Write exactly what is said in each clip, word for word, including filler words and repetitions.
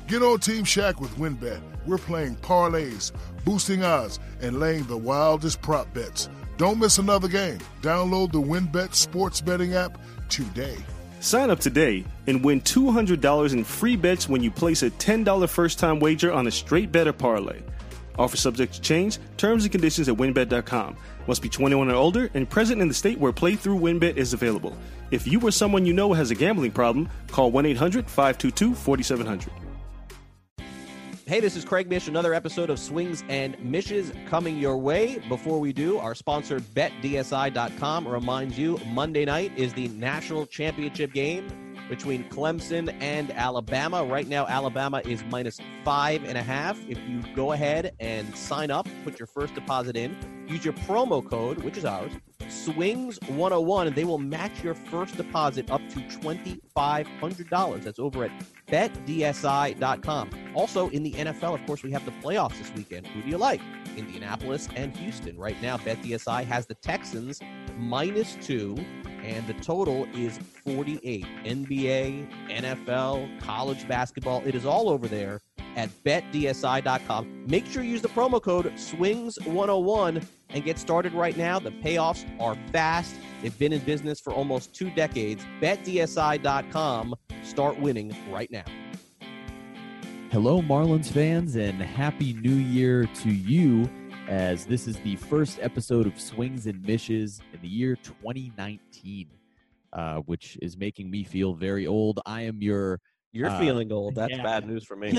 Get on Team Shaq with WinBet. We're playing parlays, boosting odds, and laying the wildest prop bets. Don't miss another game. Download the WinBet sports betting app today. Sign up today and win two hundred dollars in free bets when you place a ten dollars first-time wager on a straight bet or parlay. Offer subject to change. Terms and conditions at winbet dot com. Must be twenty-one or older and present in the state where playthrough WinBet is available. If you or someone you know has a gambling problem, call one eight hundred five two two four seven zero zero. Hey, this is Craig Mish, another episode of Swings and Mishes coming your way. Before we do, our sponsor, bet D S I dot com, reminds you Monday night is the national championship game between Clemson and Alabama. Right now, Alabama is minus five and a half. If you go ahead and sign up, put your first deposit in, use your promo code, which is ours, Swings one oh one, and they will match your first deposit up to twenty-five hundred dollars. That's over at bet D S I dot com. Also, in the N F L, of course, we have the playoffs this weekend. Who do you like? Indianapolis and Houston. Right now, BetDSI has the Texans minus two, and the total is forty-eight. N B A, N F L, college basketball, it is all over there at bet D S I dot com. Make sure you use the promo code Swings one oh one and get started right now. The payoffs are fast. They've been in business for almost two decades. bet D S I dot com. Start winning right now. Hello, Marlins fans, and Happy New Year to you, as this is the first episode of Swings and Mishes in the year twenty nineteen, uh, which is making me feel very old. I am your... You're uh, feeling old. That's yeah. bad news for me.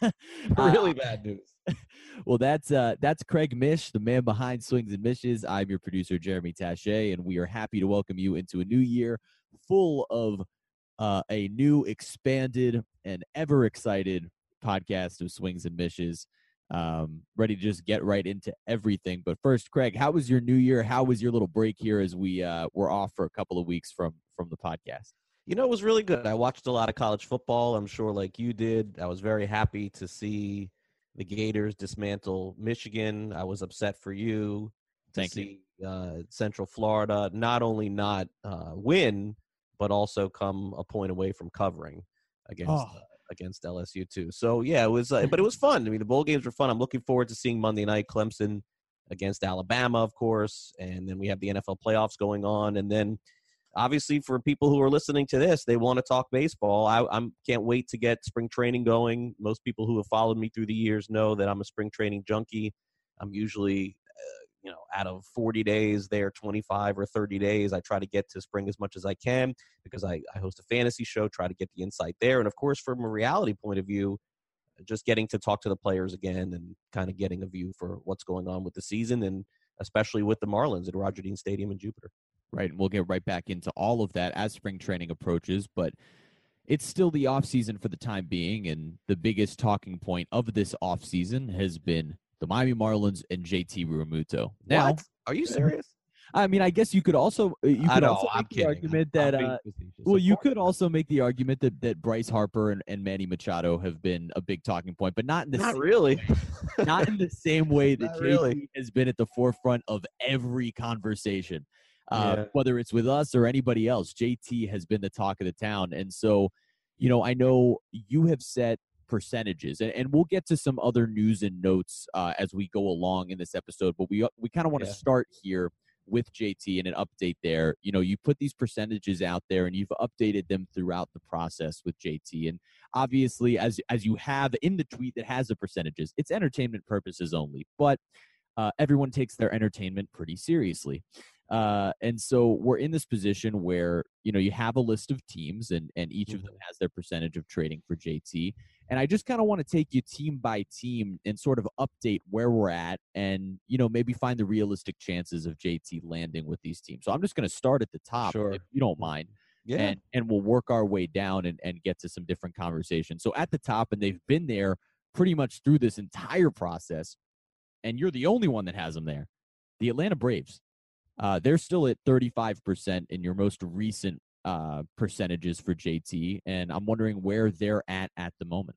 Really uh, bad news. Well, that's uh, that's Craig Mish, the man behind Swings and Mishes. I'm your producer, Jeremy Taché, and we are happy to welcome you into a new year full of uh, a new, expanded, and ever-excited podcast of Swings and Mishes. Um, ready to just get right into everything. But first, Craig, how was your new year? How was your little break here as we uh, were off for a couple of weeks from from the podcast? You know, it was really good. I watched a lot of college football, I'm sure like you did. I was very happy to see the Gators dismantle Michigan. I was upset for you to Thank see you. Uh, Central Florida not only not uh, win, but also come a point away from covering against oh. uh, against L S U too. So, yeah, it was uh, – but it was fun. I mean, the bowl games were fun. I'm looking forward to seeing Monday night Clemson against Alabama, of course, and then we have the N F L playoffs going on, and then – obviously, for people who are listening to this, they want to talk baseball. I I'm, can't wait to get spring training going. Most people who have followed me through the years know that I'm a spring training junkie. I'm usually, uh, you know, out of forty days there, twenty-five or thirty days, I try to get to spring as much as I can because I, I host a fantasy show, try to get the insight there. And, of course, from a reality point of view, just getting to talk to the players again and kind of getting a view for what's going on with the season and especially with the Marlins at Roger Dean Stadium in Jupiter. Right, and we'll get right back into all of that as spring training approaches, but it's still the offseason for the time being, and the biggest talking point of this offseason has been the Miami Marlins and J T Realmuto. Now, what? Are you serious? I mean, I guess you could also you could I know, also I'm make kidding. the argument that uh, well, you could also make the argument that, that Bryce Harper and, and Manny Machado have been a big talking point, but not in the not same really, way, not in the same way that Not J T really. has been at the forefront of every conversation. Uh, Yeah. Whether it's with us or anybody else, J T has been the talk of the town. And so, you know, I know you have set percentages, and, and we'll get to some other news and notes uh, as we go along in this episode, but we we kind of want to Yeah. start here with J T and an update there. You know, you put these percentages out there and you've updated them throughout the process with J T. And obviously, as as you have in the tweet that has the percentages, it's entertainment purposes only, but uh, everyone takes their entertainment pretty seriously. Uh, and so we're in this position where, you know, you have a list of teams and, and each Mm-hmm. of them has their percentage of trading for J T. And I just kind of want to take you team by team and sort of update where we're at and, you know, maybe find the realistic chances of J T landing with these teams. So I'm just going to start at the top, Sure. if you don't mind. Yeah. And, and we'll work our way down and, and get to some different conversations. So at the top, and they've been there pretty much through this entire process, and you're the only one that has them there, the Atlanta Braves. Uh, they're still at thirty-five percent in your most recent uh, percentages for J T, and I'm wondering where they're at at the moment.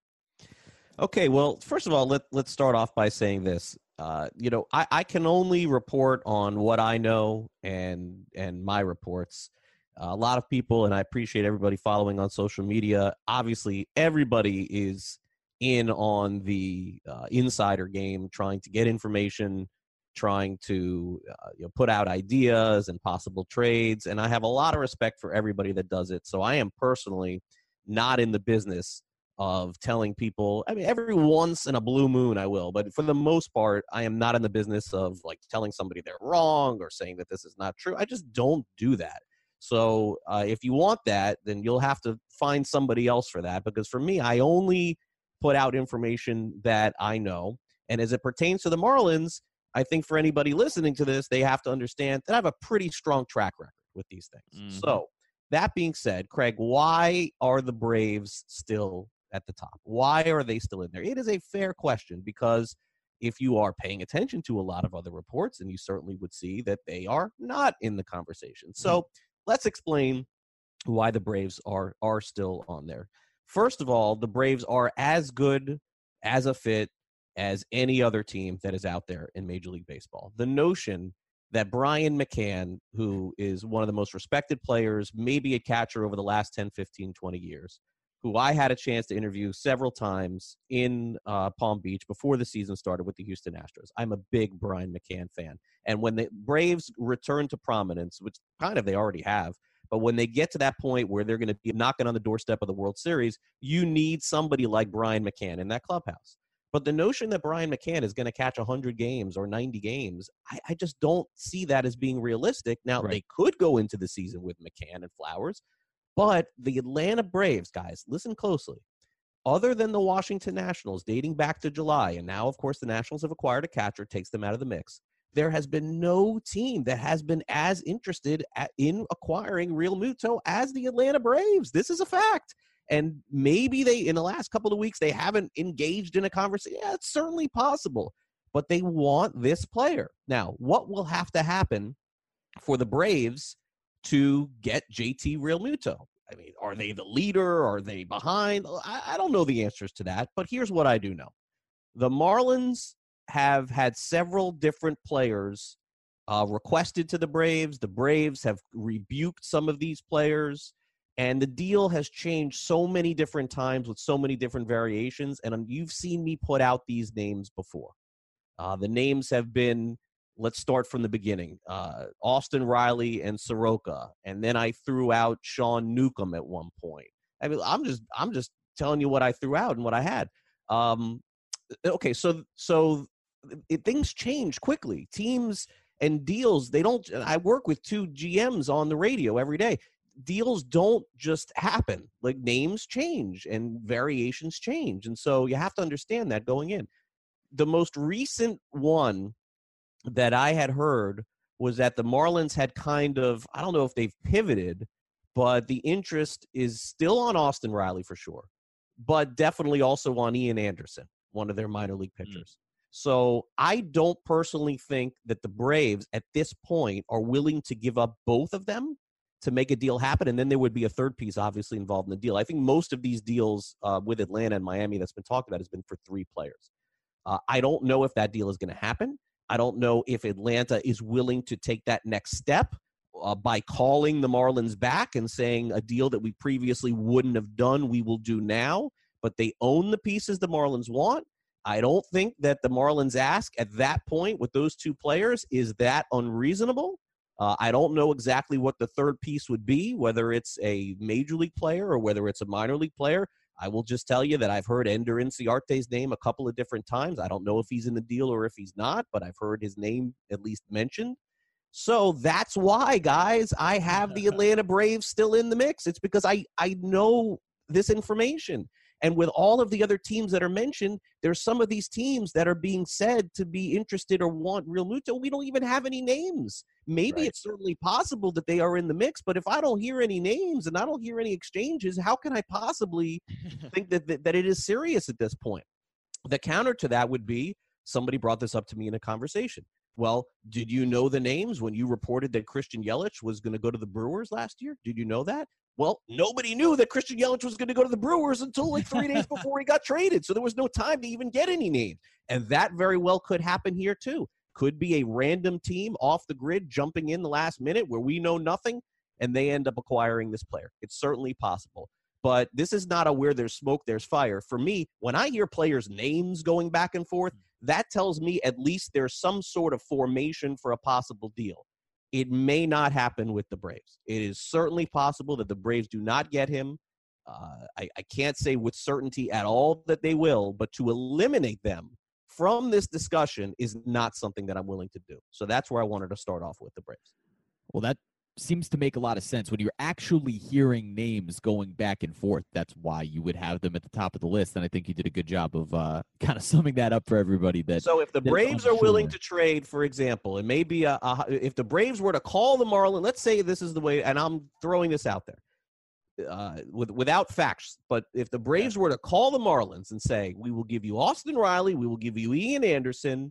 Okay, well, first of all, let, let's start off by saying this. Uh, you know, I, I can only report on what I know and and my reports. Uh, a lot of people, and I appreciate everybody following on social media, obviously everybody is in on the uh, insider game, trying to get information, trying to uh, you know, put out ideas and possible trades. And I have a lot of respect for everybody that does it. So I am personally not in the business of telling people, I mean, every once in a blue moon I will, but for the most part, I am not in the business of like telling somebody they're wrong or saying that this is not true. I just don't do that. So uh, if you want that, then you'll have to find somebody else for that, because for me, I only put out information that I know. And as it pertains to the Marlins, I think for anybody listening to this, they have to understand that I have a pretty strong track record with these things. Mm-hmm. So that being said, Craig, why are the Braves still at the top? Why are they still in there? It is a fair question, because if you are paying attention to a lot of other reports, and you certainly would see that they are not in the conversation. So mm-hmm. let's explain why the Braves are are still on there. First of all, the Braves are as good as a fit as any other team that is out there in Major League Baseball. The notion that Brian McCann, who is one of the most respected players, maybe a catcher over the last ten, fifteen, twenty years, who I had a chance to interview several times in uh, Palm Beach before the season started with the Houston Astros. I'm a big Brian McCann fan. And when the Braves return to prominence, which kind of they already have, but when they get to that point where they're going to be knocking on the doorstep of the World Series, you need somebody like Brian McCann in that clubhouse. But the notion that Brian McCann is going to catch one hundred games or ninety games, I, I just don't see that as being realistic. Now, right. They could go into the season with McCann and Flowers, but the Atlanta Braves, guys, listen closely. Other than the Washington Nationals dating back to July, and now, of course, the Nationals have acquired a catcher, takes them out of the mix, there has been no team that has been as interested at, in acquiring Real Muto as the Atlanta Braves. This is a fact. And maybe they, in the last couple of weeks, they haven't engaged in a conversation. Yeah, it's certainly possible. But they want this player. Now, what will have to happen for the Braves to get J T Real Muto? I mean, are they the leader? Are they behind? I, I don't know the answers to that. But here's what I do know. The Marlins have had several different players uh, requested to the Braves. The Braves have rebuked some of these players. And the deal has changed so many different times with so many different variations. And um, you've seen me put out these names before. Uh, the names have been, let's start from the beginning, uh, Austin Riley and Soroka. And then I threw out Sean Newcomb at one point. I mean, I'm just I'm just telling you what I threw out and what I had. Um, okay, so so it, things change quickly. Teams and deals, they don't – I work with two G Ms on the radio every day. Deals don't just happen. Like, names change and variations change. And so you have to understand that going in. The most recent one that I had heard was that the Marlins had kind of, I don't know if they've pivoted, but the interest is still on Austin Riley for sure, but definitely also on Ian Anderson, one of their minor league pitchers. Mm. So I don't personally think that the Braves at this point are willing to give up both of them to make a deal happen, and then there would be a third piece obviously involved in the deal. I think most of these deals uh, with Atlanta and Miami that's been talked about has been for three players. Uh, I don't know if that deal is going to happen. I don't know if Atlanta is willing to take that next step uh, by calling the Marlins back and saying a deal that we previously wouldn't have done, we will do now, but they own the pieces the Marlins want. I don't think that the Marlins ask at that point with those two players is that unreasonable. Uh, I don't know exactly what the third piece would be, whether it's a major league player or whether it's a minor league player. I will just tell you that I've heard Ender Inciarte's name a couple of different times. I don't know if he's in the deal or if he's not, but I've heard his name at least mentioned. So that's why, guys, I have the Atlanta Braves still in the mix. It's because I, I know this information. And with all of the other teams that are mentioned, there's some of these teams that are being said to be interested or want Real Muto. We don't even have any names. Maybe right. It's certainly possible that they are in the mix, but if I don't hear any names and I don't hear any exchanges, how can I possibly think that, that that it is serious at this point? The counter to that would be, somebody brought this up to me in a conversation. Well, did you know the names when you reported that Christian Yelich was going to go to the Brewers last year? Did you know that? Well, nobody knew that Christian Yelich was going to go to the Brewers until like three days before he got traded. So there was no time to even get any names. And that very well could happen here too. Could be a random team off the grid jumping in the last minute where we know nothing, and they end up acquiring this player. It's certainly possible. but this is not a where there's smoke, there's fire. For me, when I hear players' names going back and forth, that tells me at least there's some sort of formation for a possible deal. It may not happen with the Braves. It is certainly possible that the Braves do not get him. Uh, I, I can't say with certainty at all that they will, but to eliminate them from this discussion is not something that I'm willing to do. So that's where I wanted to start off with the Braves. Well, that seems to make a lot of sense. When you're actually hearing names going back and forth, that's why you would have them at the top of the list. And I think you did a good job of uh, kind of summing that up for everybody. That So if the Braves unsure. are willing to trade, for example, and maybe a, a, if the Braves were to call the Marlins, let's say this is the way, and I'm throwing this out there uh, with, without facts, but if the Braves were to call the Marlins and say, we will give you Austin Riley, we will give you Ian Anderson,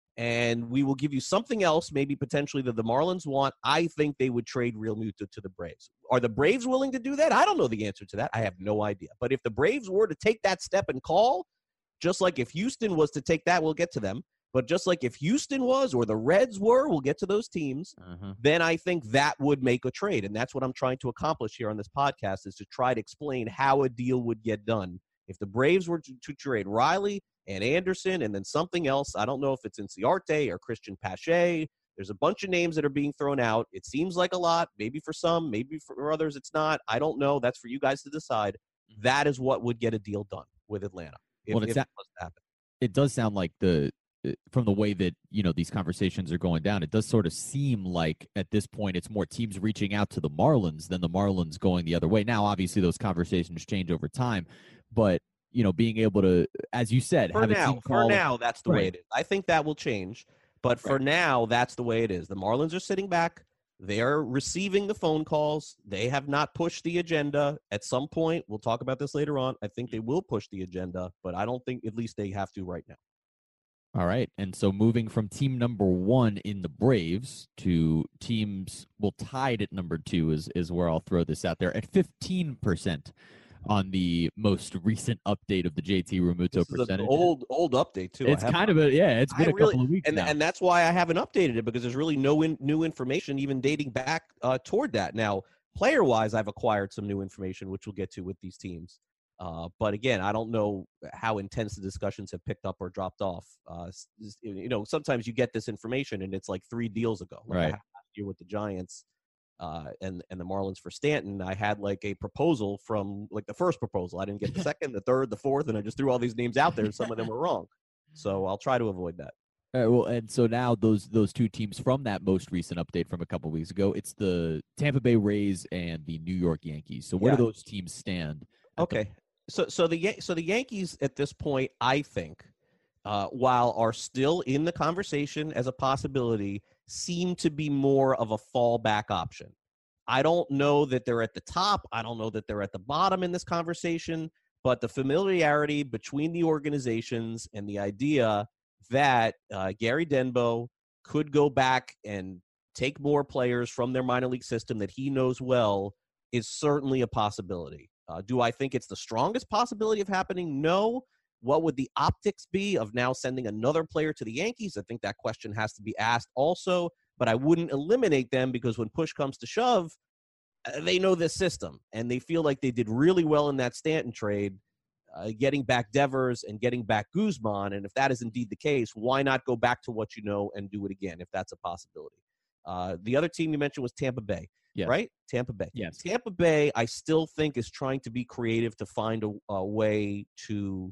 and we will give you something else, maybe potentially that the Marlins want, I think they would trade Real Muto to the Braves. Are the Braves willing to do that? I don't know the answer to that. I have no idea. But if the Braves were to take that step and call, just like if Houston was to take that, we'll get to them. But just like if Houston was or the Reds were, we'll get to those teams, uh-huh. then I think that would make a trade. And that's what I'm trying to accomplish here on this podcast, is to try to explain how a deal would get done. If the Braves were to, to trade Riley and Anderson and then something else, I don't know if it's Inciarte or Christian Pache. There's a bunch of names that are being thrown out. It seems like a lot. Maybe for some, maybe for others it's not. I don't know. That's for you guys to decide. That is what would get a deal done with Atlanta if, well, if it's it was to happen. It does sound like the from the way that, you know, these conversations are going down, it does sort of seem like at this point it's more teams reaching out to the Marlins than the Marlins going the other way. Now, obviously, those conversations change over time, but, you know, being able to, as you said, for have now, a team for call, now, that's the right. way it is. I think that will change, but for right. now, that's the way it is. The Marlins are sitting back. They are receiving the phone calls. They have not pushed the agenda. At some point, we'll talk about this later on, I think they will push the agenda, but I don't think at least they have to right now. All right. And so moving from team number one in the Braves to teams, well, tied at number two is, is where I'll throw this out there at fifteen percent on the most recent update of the J T Realmuto this percentage. Is an old, old update, too. It's kind of a, yeah, it's been I a really, couple of weeks and, now. And that's why I haven't updated it, because there's really no in, new information even dating back uh, toward that. Now, player-wise, I've acquired some new information, which we'll get to with these teams. Uh, but again, I don't know how intense the discussions have picked up or dropped off. Uh, you know, sometimes you get this information and it's like three deals ago. Like right. I had last year with the Giants uh, and and the Marlins for Stanton, I had like a proposal from like the first proposal. I didn't get the second, the third, the fourth, and I just threw all these names out there, and some of them were wrong. So I'll try to avoid that. All right, well, and so now those those two teams from that most recent update from a couple of weeks ago, it's the Tampa Bay Rays and the New York Yankees. So where yeah. do those teams stand? Okay. The- So, so the so the Yankees at this point, I think, uh, while are still in the conversation as a possibility, seem to be more of a fallback option. I don't know that they're at the top. I don't know that they're at the bottom in this conversation. But the familiarity between the organizations and the idea that uh, Gary Denbo could go back and take more players from their minor league system that he knows well is certainly a possibility. Uh, do I think it's the strongest possibility of happening? No. What would the optics be of now sending another player to the Yankees? I think that question has to be asked also, but I wouldn't eliminate them, because when push comes to shove, they know this system, and they feel like they did really well in that Stanton trade, uh, getting back Devers and getting back Guzman. And if that is indeed the case, why not go back to what you know and do it again if that's a possibility? Uh, the other team you mentioned was Tampa Bay. Yes. Right? Tampa Bay. Yes. Tampa Bay, I still think, is trying to be creative to find a, a way to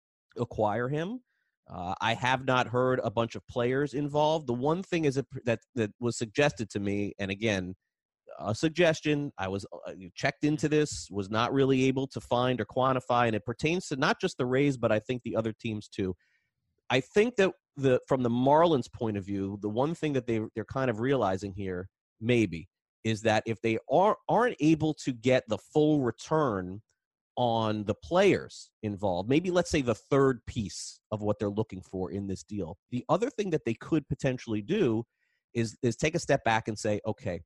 acquire him. Uh, I have not heard a bunch of players involved. The one thing is a, that that was suggested to me, and again, a suggestion, I was uh, checked into this, was not really able to find or quantify, and it pertains to not just the Rays, but I think the other teams too. I think that the from the Marlins' point of view, the one thing that they, they're kind of realizing here, maybe, is that if they are, aren't able to get the full return on the players involved, maybe let's say the third piece of what they're looking for in this deal, the other thing that they could potentially do is, is take a step back and say, okay,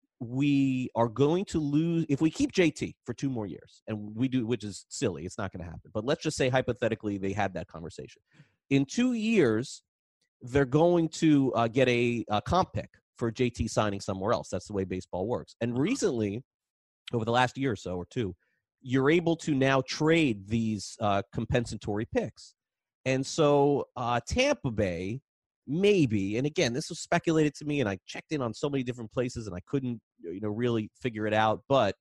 we are going to lose, if we keep J T for two more years, and we do, which is silly, it's not going to happen, but let's just say hypothetically they had that conversation. In two years, they're going to uh, get a, a comp pick for J T signing somewhere else. That's the way baseball works. And recently, over the last year or so or two, you're able to now trade these uh, compensatory picks. And so uh, Tampa Bay, maybe, and again, this was speculated to me, and I checked in on so many different places, and I couldn't, you know, really figure it out. But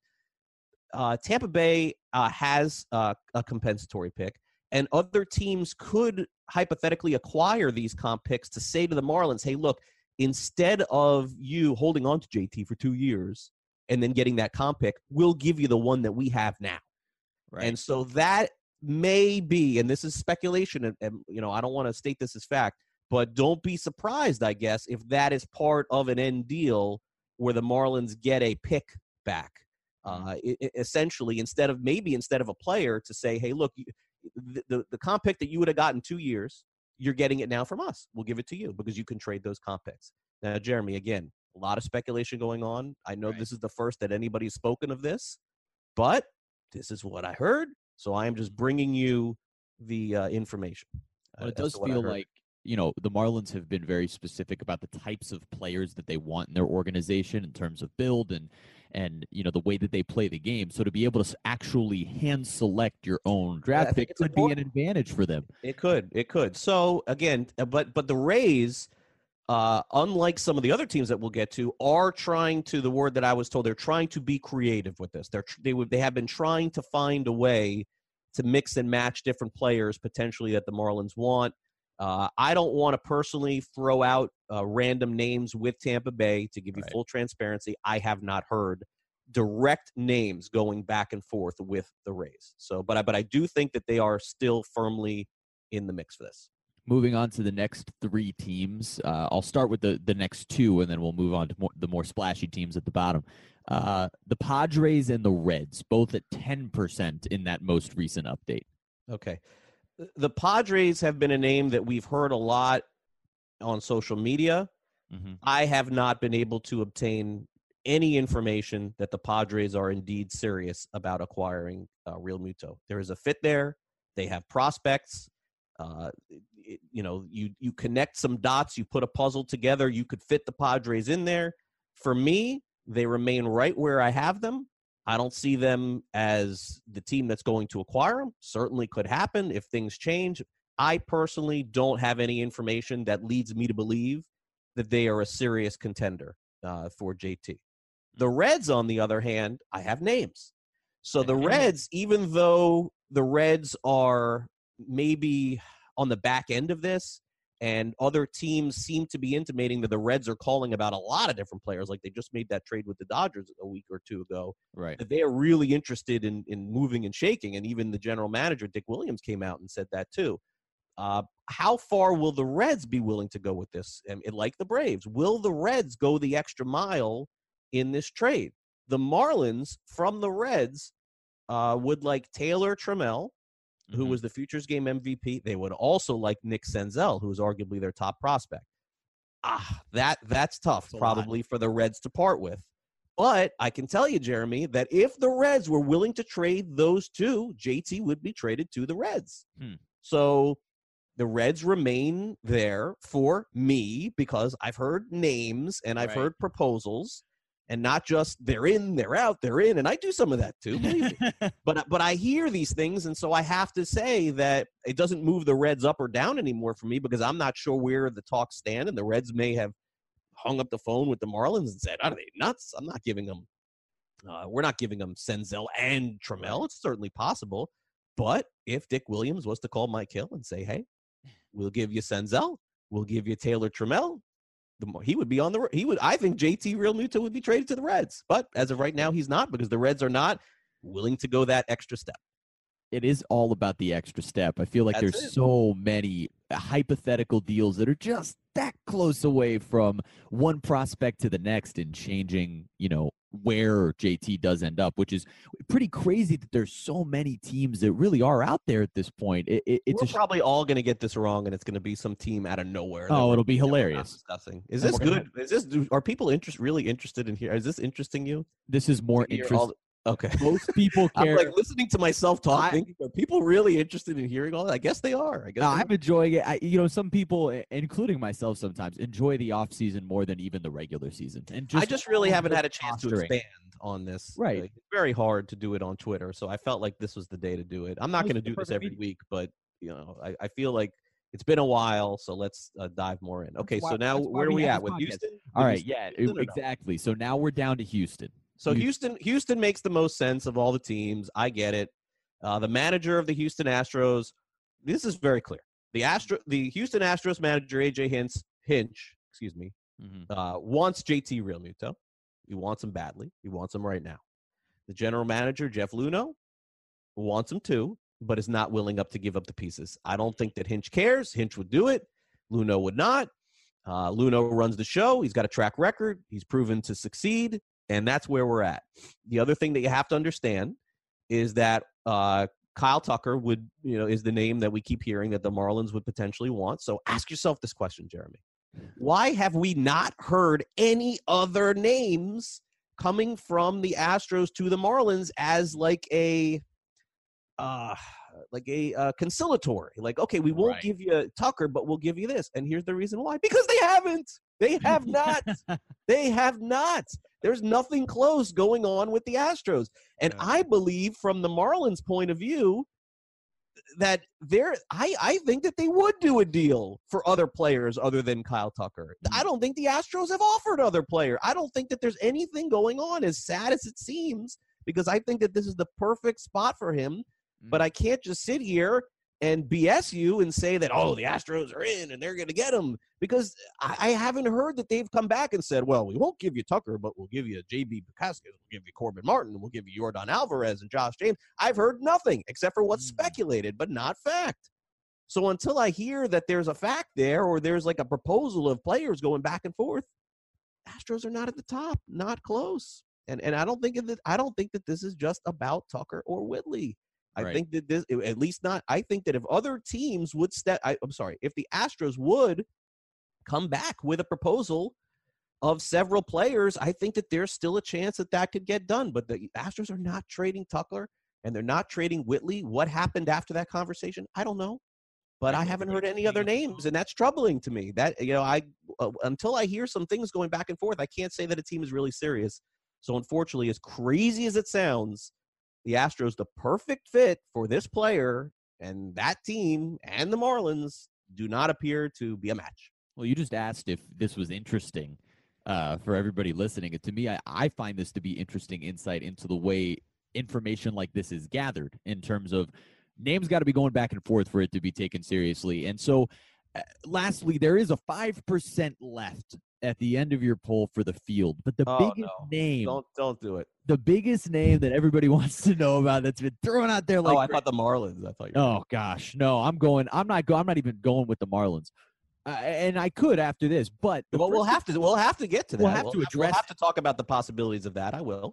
uh, Tampa Bay uh, has uh, a compensatory pick, and other teams could hypothetically acquire these comp picks to say to the Marlins, hey, look, instead of you holding on to J T for two years and then getting that comp pick, we'll give you the one that we have now. Right. And so that may be, and this is speculation, and, and you know, I don't want to state this as fact, but don't be surprised, I guess, if that is part of an end deal where the Marlins get a pick back. Uh, it, essentially, instead of maybe instead of a player to say, hey, look, you, the, the, the comp pick that you would have gotten two years, you're getting it now from us. We'll give it to you because you can trade those comp picks. Now, Jeremy, again, a lot of speculation going on. I know right. This is the first that anybody's spoken of this, but this is what I heard. So I am just bringing you the uh, information. Well, it does feel like, you know, the Marlins have been very specific about the types of players that they want in their organization in terms of build and, and you know, the way that they play the game. So to be able to actually hand select your own draft pick could be an advantage for them. It could. It could. So, again, but but the Rays, uh, unlike some of the other teams that we'll get to, are trying to, the word that I was told, they're trying to be creative with this. They're, they, would, they have been trying to find a way to mix and match different players potentially that the Marlins want. Uh, I don't want to personally throw out uh, random names with Tampa Bay to give you right. full transparency. I have not heard direct names going back and forth with the Rays. So, but I, but I do think that they are still firmly in the mix for this. Moving on to the next three teams, uh, I'll start with the, the next two, and then we'll move on to more, the more splashy teams at the bottom. Uh, the Padres and the Reds, both at ten percent in that most recent update. Okay. The Padres have been a name that we've heard a lot on social media. Mm-hmm. I have not been able to obtain any information that the Padres are indeed serious about acquiring uh, Real Muto. There is a fit there. They have prospects. Uh, it, you know, you you connect some dots, you put a puzzle together, you could fit the Padres in there. For me, they remain right where I have them. I don't see them as the team that's going to acquire them. Certainly could happen if things change. I personally don't have any information that leads me to believe that they are a serious contender uh, for J T. The Reds, on the other hand, I have names. So the Reds, even though the Reds are maybe on the back end of this, and other teams seem to be intimating that the Reds are calling about a lot of different players, like they just made that trade with the Dodgers a week or two ago. Right. That they are really interested in, in moving and shaking, and even the general manager, Dick Williams, came out and said that too. Uh, how far will the Reds be willing to go with this? And like the Braves, will the Reds go the extra mile in this trade? The Marlins, from the Reds, uh, would like Taylor Trammell, who was the Futures Game M V P. They would also like Nick Senzel, who is arguably their top prospect. Ah, that that's tough, that's probably, for the Reds to part with. But I can tell you, Jeremy, that if the Reds were willing to trade those two, J T would be traded to the Reds. Hmm. So the Reds remain there for me because I've heard names and I've right. heard proposals. And not just they're in, they're out, they're in. And I do some of that too, believe me. But, but I hear these things, and so I have to say that it doesn't move the Reds up or down anymore for me because I'm not sure where the talks stand. And the Reds may have hung up the phone with the Marlins and said, are they nuts? I'm not giving them uh, – we're not giving them Senzel and Trammell. It's certainly possible. But if Dick Williams was to call Mike Hill and say, hey, we'll give you Senzel, we'll give you Taylor Trammell, The, he would be on the he would I think J T Real Muto would be traded to the Reds, but as of right now he's not because the Reds are not willing to go that extra step. It is all about the extra step. I feel like That's there's it. so many hypothetical deals that are just that close away from one prospect to the next and changing, you know, where J T does end up, which is pretty crazy that there's so many teams that really are out there at this point. It, it, it's We're a, probably all going to get this wrong, and it's going to be some team out of nowhere. Oh, it'll be hilarious. Discussing. Is this good? Is this? Are people interest really interested in here? Is this interesting you? This is more interest. Okay. Most people I'm care. like listening to myself talk, I- thinking, are people really interested in hearing all that? I guess they are. I guess No, they I'm enjoying it. I, you know, some people, i- including myself sometimes, enjoy the off season more than even the regular season. And are. just I just really all haven't the had a chance to posturing. expand on this. Right. Uh, It's very hard to do it on Twitter, so I felt like this was the day to do it. I'm not This going is to the do this perfect every medium. week, but you know, I, I feel like it's been a while, so let's uh, dive more in. Okay, why- so now that's why where are we we have at this with podcast. Houston? All With right, Houston- yeah, Houston or no? exactly. So now we're down to Houston. So Houston. Houston, Houston makes the most sense of all the teams. I get it. Uh, the manager of the Houston Astros, this is very clear. The Astro, the Houston Astros manager A J Hinch, Hinch, excuse me, Mhm. uh, wants J T Realmuto. He wants him badly. He wants him right now. The general manager Jeff Luhnow wants him too, but is not willing up to give up the pieces. I don't think that Hinch cares. Hinch would do it. Luhnow would not. Uh, Luhnow runs the show. He's got a track record. He's proven to succeed, and that's where we're at. The other thing that you have to understand is that uh, Kyle Tucker would, you know, is the name that we keep hearing that the Marlins would potentially want. So ask yourself this question, Jeremy. Why have we not heard any other names coming from the Astros to the Marlins as like a uh, like a uh, conciliatory? Like, okay, we won't Right. give you Tucker, but we'll give you this. And here's the reason why. Because they haven't. They have not. They have not. There's nothing close going on with the Astros. And Yeah. I believe from the Marlins' point of view that they're I, I think that they would do a deal for other players other than Kyle Tucker. I don't think the Astros have offered other players. I don't think that there's anything going on, as sad as it seems, because I think that this is the perfect spot for him. But I can't just sit here and B S you and say that, oh, the Astros are in and they're going to get him, because I, I haven't heard that they've come back and said, well, we won't give you Tucker, but we'll give you J B Bukowski, we'll give you Corbin Martin, we'll give you Yordan Alvarez and Josh James. I've heard nothing except for what's speculated, but not fact. So until I hear that there's a fact there, or there's like a proposal of players going back and forth, Astros are not at the top, not close. And and I don't think that I don't think that this is just about Tucker or Whitley. I Right. think that this, at least not, I think that if other teams would step, I, I'm sorry, if the Astros would come back with a proposal of several players, I think that there's still a chance that that could get done. But the Astros are not trading Tucker and they're not trading Whitley. What happened after that conversation? I don't know. But I haven't heard any other names, and that's troubling to me. That, you know, I uh, until I hear some things going back and forth, I can't say that a team is really serious. So unfortunately, as crazy as it sounds, the Astros, the perfect fit for this player and that team and the Marlins, do not appear to be a match. Well, you just asked if this was interesting uh, for everybody listening. And to me, I, I find this to be interesting insight into the way information like this is gathered, in terms of names got to be going back and forth for it to be taken seriously. And so, uh, lastly, there is a five percent left at the end of your poll for the field. But the Oh, biggest no. name, Don't don't do it. the biggest name that everybody wants to know about that's been thrown out there like oh, I thought the Marlins. I thought you. Were Oh gosh, no! I'm going. I'm not. Go, I'm not even going with the Marlins, uh, and I could after this. But the well, we'll first- have to. We'll have to get to that. We'll have to We'll address- have to talk about the possibilities of that. I will.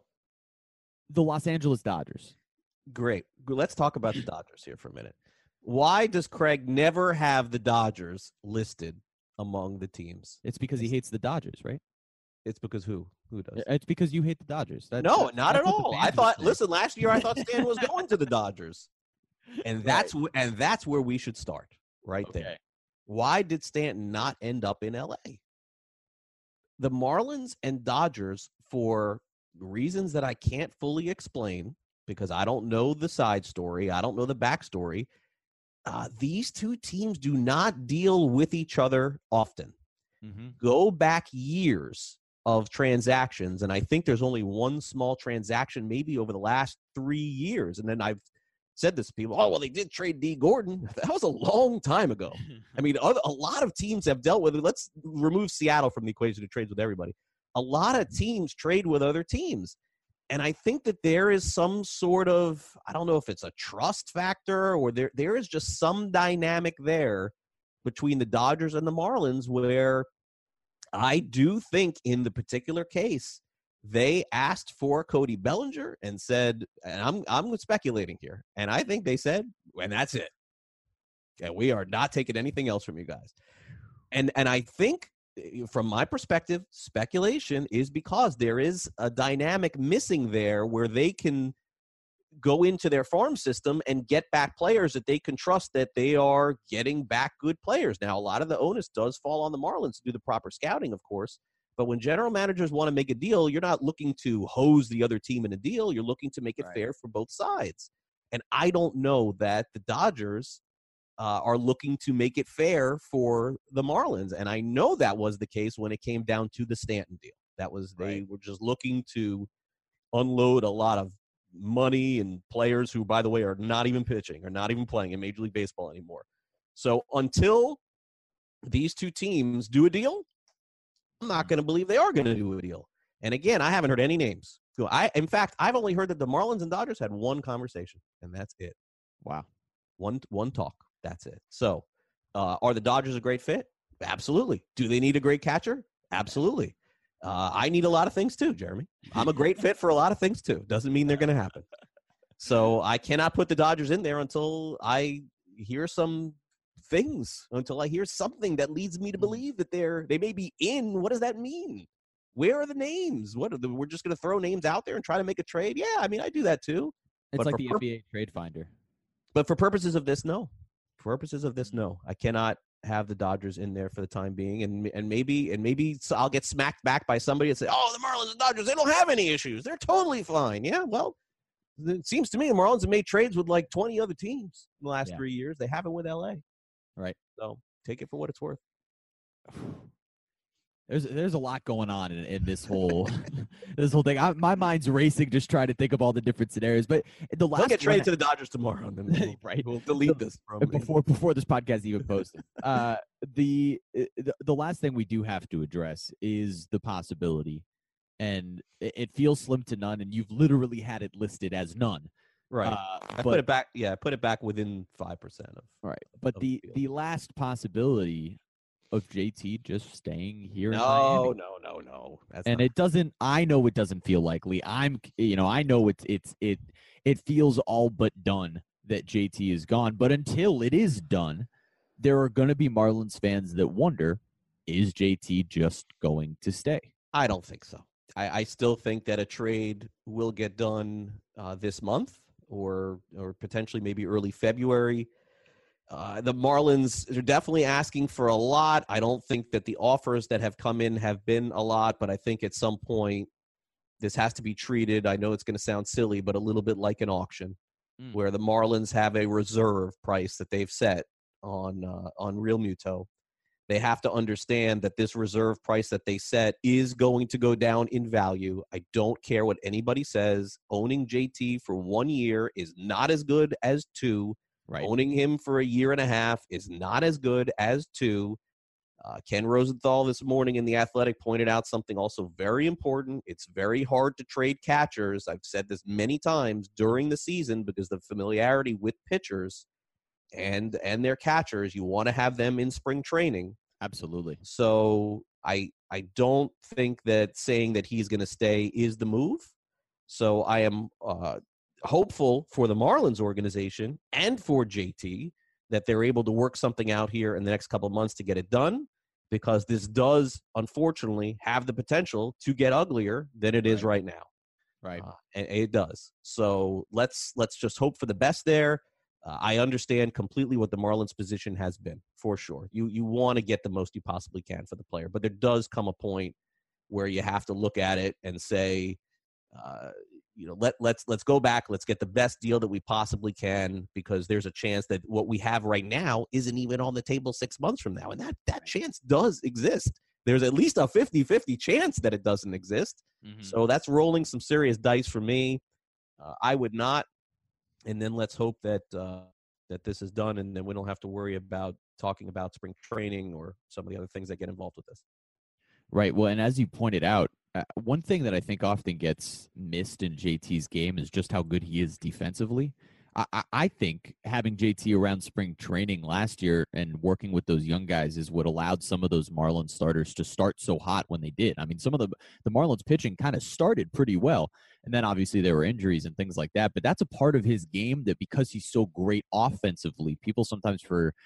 the Los Angeles Dodgers. Great. Let's talk about the Dodgers here for a minute. Why does Craig never have the Dodgers listed among the teams? It's because he hates the Dodgers, right? It's because who? Who does? It's because you hate the Dodgers. That, No, that- not that's at what the all. fans I would thought. say. Listen, last year I thought Stan was going to the Dodgers, and that's wh- and that's where we should start right there. Okay. Why did Stanton not end up in L A? The Marlins and Dodgers, for reasons that I can't fully explain because I don't know the side story, I don't know the backstory, uh, these two teams do not deal with each other often. Mhm. Go back years of transactions, and I think there's only one small transaction maybe over the last three years. And then I've said this to people, oh, well, they did trade D. Gordon. That was a long time ago. I mean, other, a lot of teams have dealt with it. Let's remove Seattle from the equation who trades with everybody. A lot of teams trade with other teams. And I think that there is some sort of, I don't know if it's a trust factor or there there is just some dynamic there between the Dodgers and the Marlins where I do think in the particular case, they asked for Cody Bellinger and said, and I'm I'm speculating here, and I think they said, and that's it. And we are not taking anything else from you guys. And and I think from my perspective, speculation is because there is a dynamic missing there where they can go into their farm system and get back players that they can trust that they are getting back good players. Now, a lot of the onus does fall on the Marlins to do the proper scouting, of course. But when general managers want to make a deal, you're not looking to hose the other team in a deal. You're looking to make it Right. fair for both sides. And I don't know that the Dodgers uh, are looking to make it fair for the Marlins. And I know that was the case when it came down to the Stanton deal. That was they Right. were just looking to unload a lot of money and players who, by the way, are not even pitching, are not even playing in Major League Baseball anymore. So until these two teams do a deal, I'm not going to believe they are going to do a deal. And again, I haven't heard any names. So I, in fact, I've only heard that the Marlins and Dodgers had one conversation, and that's it. Wow. One one talk. That's it. So uh, are the Dodgers a great fit? Absolutely. Do they need a great catcher? Absolutely. Uh, I need a lot of things too, Jeremy. I'm a great fit for a lot of things too. Doesn't mean they're going to happen. So I cannot put the Dodgers in there until I hear some things, until I hear something that leads me to believe that they're they may be in. What does that mean? Where are the names? What are the, we're just going to throw names out there and try to make a trade? Yeah, I mean, I do that too. It's But like for the pur- N B A trade finder. But for purposes of this, no. For purposes of this, no. I cannot have the Dodgers in there for the time being, and and maybe and maybe I'll get smacked back by somebody and say, "Oh, the Marlins and Dodgers, they don't have any issues. They're totally fine." Yeah, well, it seems to me the Marlins have made trades with like twenty other teams in the last Yeah. three years. They haven't with L A. Right. So take it for what it's worth. There's there's a lot going on in, in this whole this whole thing. I, my mind's racing just trying to think of all the different scenarios. But the last They'll get traded one- to the Dodgers tomorrow, and then we'll, Right. we'll delete this from before before this podcast even posted. uh, the, the the last thing we do have to address is the possibility, and it, it feels slim to none. And you've literally had it listed as none. right. Uh, I but, put it back. Yeah, I put it back within five percent of. right. But of the the field. the last possibility of J T just staying here in No, Miami. no, no, no. That's And not, it doesn't. I know it doesn't feel likely. I'm, you know, I know it's it's it it feels all but done that J T is gone. But until it is done, there are going to be Marlins fans that wonder: is J T just going to stay? I don't think so. I, I still think that a trade will get done uh, this month, or or potentially maybe early February. Uh, the Marlins are definitely asking for a lot. I don't think that the offers that have come in have been a lot, but I think at some point this has to be treated, I know it's going to sound silly, but a little bit like an auction, Mm. where the Marlins have a reserve price that they've set on uh, on Real Muto. They have to understand that this reserve price that they set is going to go down in value. I don't care what anybody says. Owning J T for one year is not as good as two. Right. Owning him for a year and a half is not as good as two. Uh, Ken Rosenthal this morning in The Athletic pointed out something also very important. It's very hard to trade catchers. I've said this many times during the season because the familiarity with pitchers and and their catchers, you want to have them in spring training. Absolutely. So I I don't think that saying that he's going to stay is the move. So I am uh, hopeful for the Marlins organization and for J T that they're able to work something out here in the next couple of months to get it done, because this does, unfortunately, have the potential to get uglier than it is right now. Right. Uh, and it does. So let's let's just hope for the best there. Uh, I understand completely what the Marlins' position has been, for sure. You you want to get the most you possibly can for the player, but there does come a point where you have to look at it and say, uh, you know, let let's let's go back. Let's get the best deal that we possibly can, because there's a chance that what we have right now isn't even on the table six months from now, and that that chance does exist. There's at least a fifty-fifty chance that it doesn't exist. Mm-hmm. So that's rolling some serious dice for me. Uh, I would not. And then let's hope that uh, that this is done, and then we don't have to worry about talking about spring training or some of the other things that get involved with this. Right. Well, and as you pointed out, uh, one thing that I think often gets missed in J T's game is just how good he is defensively. I, I, I think having J T around spring training last year and working with those young guys is what allowed some of those Marlins starters to start so hot when they did. I mean, some of the the Marlins pitching kind of started pretty well, and then obviously there were injuries and things like that. But that's a part of his game that, because he's so great offensively, people sometimes for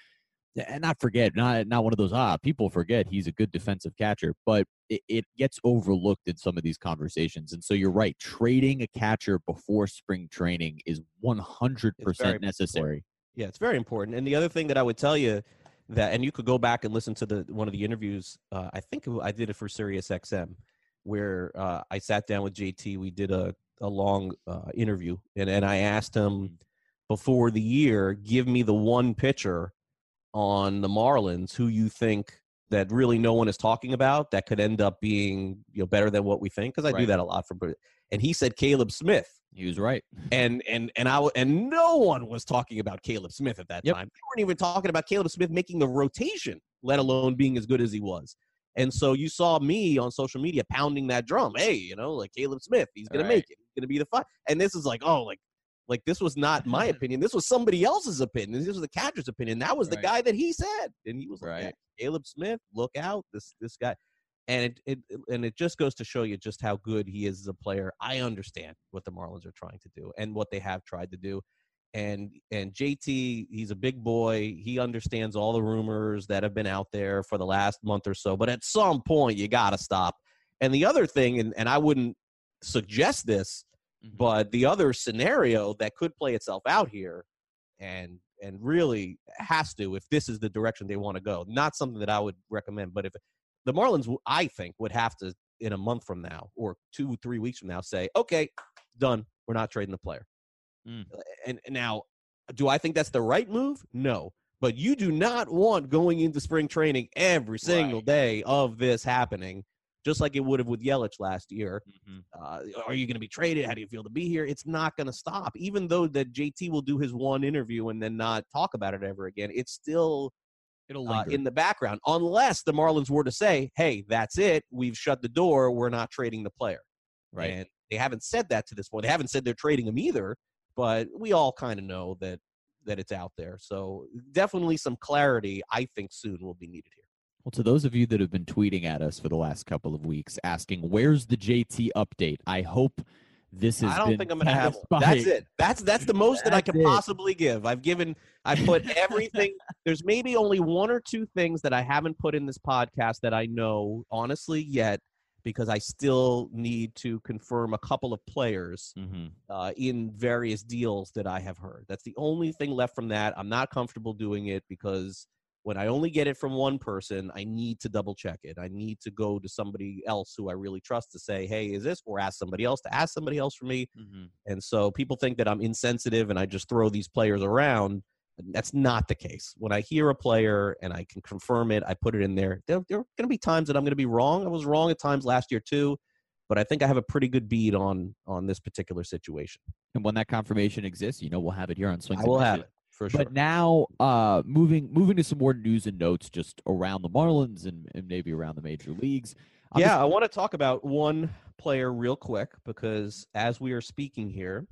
and not forget, not not one of those, ah, people forget he's a good defensive catcher, but it, it gets overlooked in some of these conversations. And so you're right. Trading a catcher before spring training is one hundred percent necessary. Important. Yeah, it's very important. And the other thing that I would tell you that, and you could go back and listen to the one of the interviews, uh, I think I did it for Sirius X M, where uh, I sat down with J T. We did a, a long uh, interview, and, and I asked him before the year, give me the one pitcher on the Marlins who you think that really no one is talking about that could end up being, you know, better than what we think, because I Right. do that a lot for. And he said Caleb Smith. He was right. And and and I and no one was talking about Caleb Smith at that Yep. time. They weren't even talking about Caleb Smith making the rotation, let alone being as good as he was. And so you saw me on social media pounding that drum. Hey, you know, like Caleb Smith, he's gonna Right. make it. He's gonna be the five. And this is like, oh, like like this was not my opinion. This was somebody else's opinion. This was the catcher's opinion. That was the Right. guy that he said, and he was like, Right. yeah, Caleb Smith, look out, this this guy. And it, it and it just goes to show you just how good he is as a player. I understand what the Marlins are trying to do and what they have tried to do. And and J T, he's a big boy. He understands all the rumors that have been out there for the last month or so. But at some point, you got to stop. And the other thing, and, and I wouldn't suggest this, Mhm. but the other scenario that could play itself out here and and really has to, if this is the direction they want to go, not something that I would recommend, but if the Marlins, I think, would have to, in a month from now or two, three weeks from now, say, okay, done. We're not trading the player. Mm. And, and now, do I think that's the right move? No. But you do not want going into spring training every single Right. day of this happening, just like it would have with Yelich last year. Mhm. Uh, are you going to be traded? How do you feel to be here? It's not going to stop. Even though that J T will do his one interview and then not talk about it ever again, it's still It'll uh, linger. in the background, unless the Marlins were to say, hey, that's it. We've shut the door. We're not trading the player. Right. And they haven't said that to this point. They haven't said they're trading him either, but we all kind of know that that it's out there. So definitely some clarity, I think, soon will be needed here. Well, to those of you that have been tweeting at us for the last couple of weeks asking, where's the J T update? I hope this has I don't been think I'm going to have one. satisfying. That's it. That's that's the most that I That's can it. possibly give. I've given, I put everything. There's maybe only one or two things that I haven't put in this podcast that I know, honestly, yet, because I still need to confirm a couple of players Mhm. uh, in various deals that I have heard. That's the only thing left from that. I'm not comfortable doing it because when I only get it from one person, I need to double check it. I need to go to somebody else who I really trust to say, hey, is this? Or ask somebody else to ask somebody else for me. Mhm. And so people think that I'm insensitive and I just throw these players around. That's not the case. When I hear a player and I can confirm it, I put it in there. There, there are going to be times that I'm going to be wrong. I was wrong at times last year too, but I think I have a pretty good bead on on this particular situation. And when that confirmation exists, you know we'll have it here on Swings I and will have Misses. it for sure. But now, uh, moving moving to some more news and notes just around the Marlins and, and maybe around the major leagues. I'm yeah, just- I want to talk about one player real quick because as we are speaking here,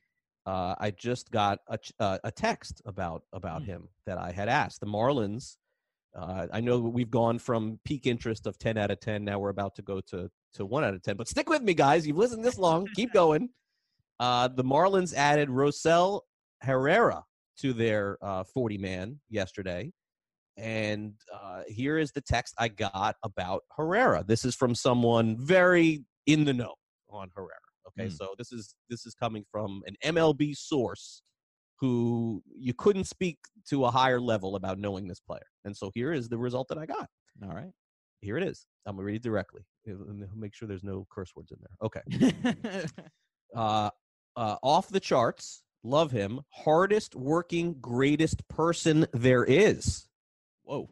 uh, I just got a, ch- uh, a text about about Hmm. him that I had asked. The Marlins, uh, I know we've gone from peak interest of ten out of ten. Now we're about to go to, to one out of ten. But stick with me, guys. You've listened this long. Keep going. Uh, the Marlins added Rosell Herrera to their uh, forty-man yesterday. And uh, here is the text I got about Herrera. This is from someone very in the know on Herrera. Okay, Mm. so this is this is coming from an M L B source who you couldn't speak to a higher level about knowing this player. And so here is the result that I got. all right. Here it is. I'm gonna read it directly. And make sure there's no curse words in there. Okay. Uh, uh, off the charts. Love him. Hardest working, greatest person there is. Whoa.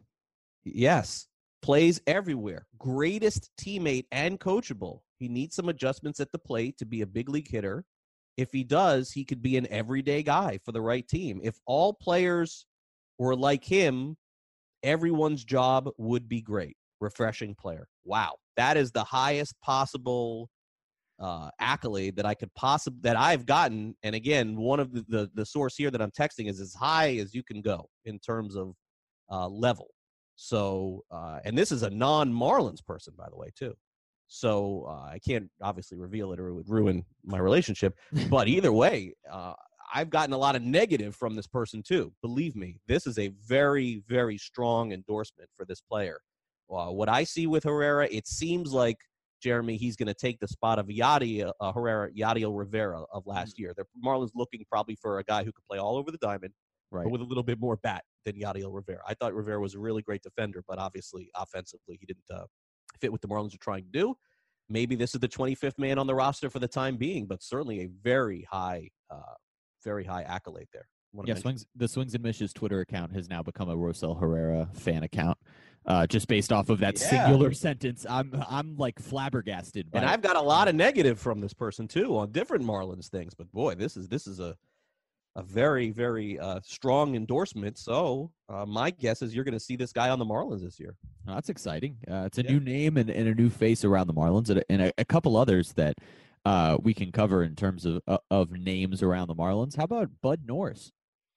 Yes. Plays everywhere. Greatest teammate and coachable. He needs some adjustments at the plate to be a big league hitter. If he does, he could be an everyday guy for the right team. If all players were like him, everyone's job would be great. Refreshing player. Wow. That is the highest possible uh, accolade that I could possibly, that I've gotten. And again, one of the, the, the source here that I'm texting is as high as you can go in terms of uh, level. So, uh, and this is a non-Marlins person, by the way, too. So uh, I can't obviously reveal it or it would ruin my relationship. But either way, uh, I've gotten a lot of negative from this person too. Believe me, this is a very, very strong endorsement for this player. Uh, what I see with Herrera, it seems like, Jeremy, he's going to take the spot of Yadiel, uh, Herrera, Yadiel Rivera of last mm-hmm. year. The Marlins looking probably for a guy who could play all over the diamond, right, but with a little bit more bat than Yadiel Rivera. I thought Rivera was a really great defender, but obviously offensively he didn't uh, fit what the Marlins are trying to do. Maybe this is the twenty-fifth man on the roster for the time being, but certainly a very high, uh, very high accolade there. Yeah, swings, the Swings and Mishes Twitter account has now become a Rosell Herrera fan account, uh, just based off of that yeah. singular sentence. I'm I'm like flabbergasted. And I've got a lot of negative from this person too on different Marlins things. But boy, this is this is a a very very uh, strong endorsement. So uh, my guess is you're going to see this guy on the Marlins this year. Oh, that's exciting. Uh, it's a yeah. new name and, and a new face around the Marlins, and a, and a, a couple others that uh, we can cover in terms of uh, of names around the Marlins. How about Bud Norris?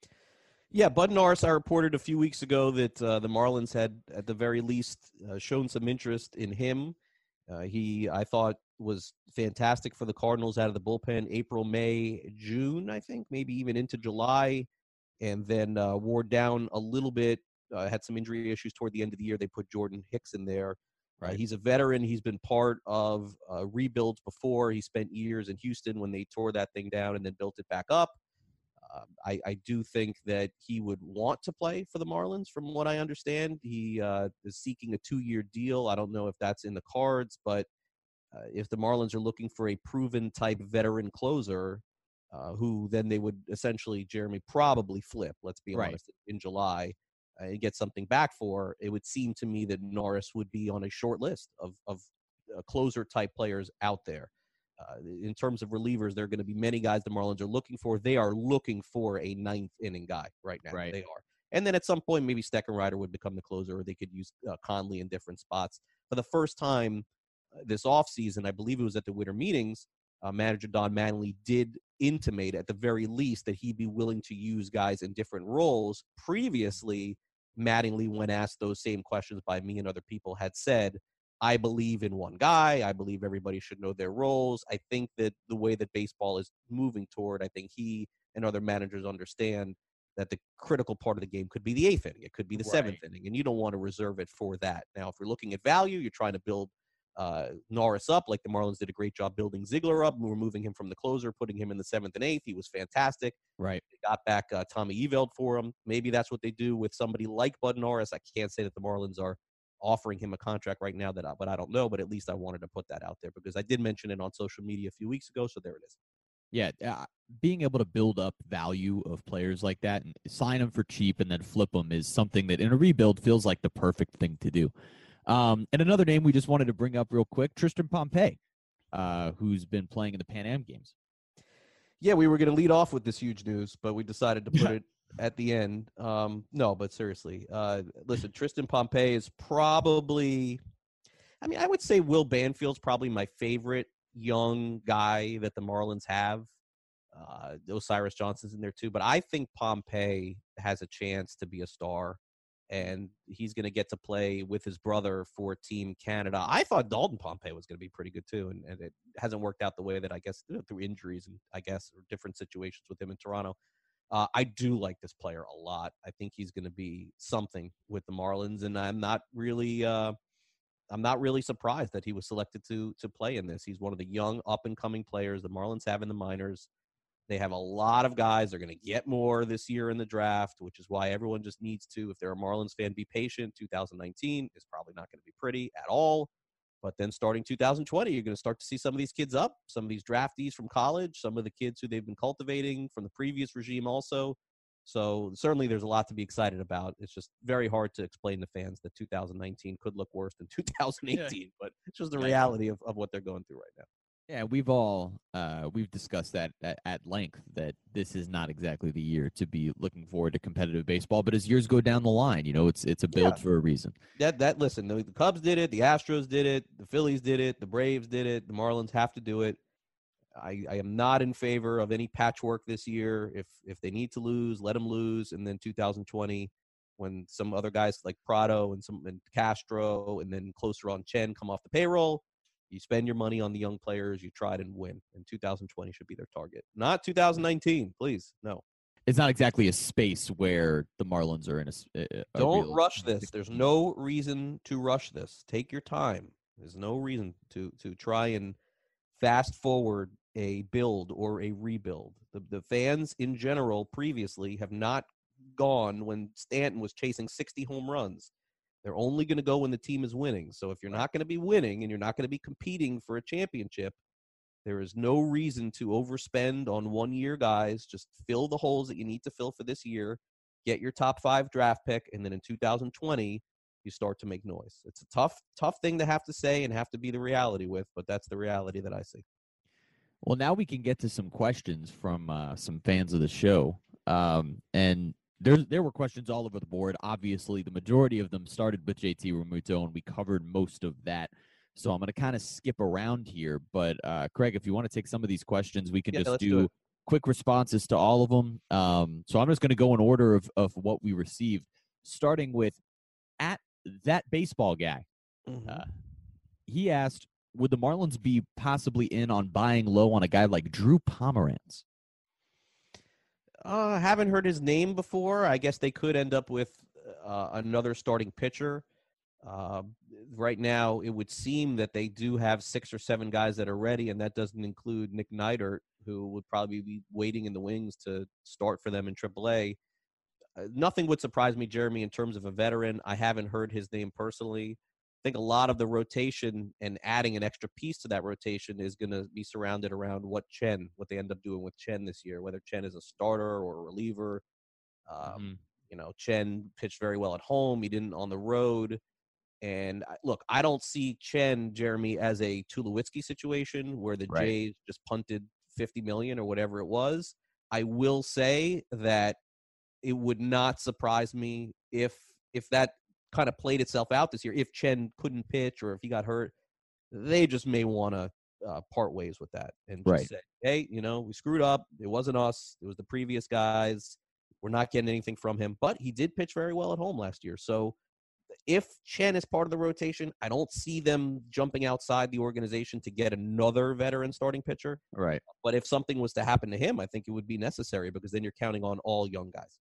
Yeah, Bud Norris, I reported a few weeks ago that uh, the Marlins had, at the very least, uh, shown some interest in him. Uh, he, I thought, was fantastic for the Cardinals out of the bullpen April, May, June, I think, maybe even into July, and then uh, wore down a little bit, uh, had some injury issues toward the end of the year. They put Jordan Hicks in there. Right. Uh, he's a veteran. He's been part of uh, rebuilds before. He spent years in Houston when they tore that thing down and then built it back up. Uh, I, I do think that he would want to play for the Marlins, from what I understand. He uh, is seeking a two-year deal. I don't know if that's in the cards, but uh, if the Marlins are looking for a proven-type veteran closer, uh, who then they would essentially, Jeremy, probably flip, let's be right. honest, in July, uh, and get something back for, it would seem to me that Norris would be on a short list of, of uh, closer-type players out there. Uh, in terms of relievers, there are going to be many guys the Marlins are looking for. They are looking for a ninth inning guy right now. Right. They are. And then at some point, maybe Steckenrider would become the closer, or they could use uh, Conley in different spots. For the first time uh, this offseason, I believe it was at the winter meetings, uh, manager Don Mattingly did intimate at the very least that he'd be willing to use guys in different roles. Previously, Mattingly, when asked those same questions by me and other people, had said, I believe in one guy. I believe everybody should know their roles. I think that the way that baseball is moving toward, I think he and other managers understand that the critical part of the game could be the eighth inning. It could be the right. seventh inning, and you don't want to reserve it for that. Now, if you're looking at value, you're trying to build uh, Norris up, like the Marlins did a great job building Ziegler up, removing him from the closer, putting him in the seventh and eighth. He was fantastic. Right. They got back uh, Tommy Eveld for him. Maybe that's what they do with somebody like Bud Norris. I can't say that the Marlins are offering him a contract right now, that I, but I don't know. But at least I wanted to put that out there because I did mention it on social media a few weeks ago. So there it is. Yeah, uh, being able to build up value of players like that and sign them for cheap and then flip them is something that in a rebuild feels like the perfect thing to do. Um, and another name we just wanted to bring up real quick, Tristan Pompey, uh, who's been playing in the Pan Am games. Yeah, we were going to lead off with this huge news, but we decided to put it at the end. Um, no, but seriously, uh, listen, Tristan Pompey is probably, I mean, I would say Will Banfield's probably my favorite young guy that the Marlins have. Uh, Osiris Johnson's in there too, but I think Pompey has a chance to be a star, and he's going to get to play with his brother for Team Canada. I thought Dalton Pompey was going to be pretty good too, and, and it hasn't worked out the way that I guess through injuries and I guess or different situations with him in Toronto. Uh, I do like this player a lot. I think he's going to be something with the Marlins, and I'm not really, uh, I'm not really surprised that he was selected to to play in this. He's one of the young, up and coming players the Marlins have in the minors. They have a lot of guys. They're going to get more this year in the draft, which is why everyone just needs to, if they're a Marlins fan, be patient. two thousand nineteen is probably not going to be pretty at all. But then starting two thousand twenty, you're going to start to see some of these kids up, some of these draftees from college, some of the kids who they've been cultivating from the previous regime also. So certainly there's a lot to be excited about. It's just very hard to explain to fans that two thousand nineteen could look worse than two thousand eighteen, yeah. but it's just the reality of, of what they're going through right now. Yeah, we've all uh, we've discussed that at, at length, that this is not exactly the year to be looking forward to competitive baseball. But as years go down the line, you know, it's it's a build yeah. for a reason. That that listen, the, the Cubs did it, the Astros did it, the Phillies did it, the Braves did it, the Marlins have to do it. I, I am not in favor of any patchwork this year. If if they need to lose, let them lose, and then two thousand twenty, when some other guys like Prado and some and Castro and then closer on Chen come off the payroll, You spend your money on the young players. You try to win. And two thousand twenty should be their target, not two thousand nineteen. Please, no. It's not exactly a space where the Marlins are in a. a Don't real rush this. There's no reason to rush this. Take your time. There's no reason to to try and fast forward a build or a rebuild. The the fans in general previously have not gone when Stanton was chasing sixty home runs. They're only going to go when the team is winning. So if you're not going to be winning and you're not going to be competing for a championship, there is no reason to overspend on one-year guys. Just fill the holes that you need to fill for this year, get your top five draft pick, and then in two thousand twenty, you start to make noise. It's a tough, tough thing to have to say and have to be the reality with, but that's the reality that I see. Well, now we can get to some questions from uh, some fans of the show. Um, and there, there were questions all over the board. Obviously, the majority of them started with J T Realmuto, and we covered most of that. So I'm going to kind of skip around here. But, uh, Craig, if you want to take some of these questions, we can Yeah, just do, do do quick responses to all of them. Um, so I'm just going to go in order of, of what we received, starting with at that baseball guy. Mm-hmm. Uh, he asked, would the Marlins be possibly in on buying low on a guy like Drew Pomeranz? Uh, haven't heard his name before. I guess they could end up with uh, another starting pitcher. Uh, right now, it would seem that they do have six or seven guys that are ready, and that doesn't include Nick Neidert, who would probably be waiting in the wings to start for them in triple A. Uh, nothing would surprise me, Jeremy, in terms of a veteran. I haven't heard his name personally. I think a lot of the rotation and adding an extra piece to that rotation is going to be surrounded around what Chen, what they end up doing with Chen this year, whether Chen is a starter or a reliever. Um, Mm-hmm. You know, Chen pitched very well at home. He didn't on the road. And look, I don't see Chen, Jeremy, as a Tulowitzki situation where the Right. Jays just punted fifty million dollars or whatever it was. I will say that it would not surprise me if if that kind of played itself out this year. If Chen couldn't pitch or if he got hurt, they just may want to uh, part ways with that and just Right. say, hey, you know, we screwed up. It wasn't us. It was the previous guys. We're not getting anything from him. But he did pitch very well at home last year. So if Chen is part of the rotation, I don't see them jumping outside the organization to get another veteran starting pitcher. Right. But if something was to happen to him, I think it would be necessary because then you're counting on all young guys.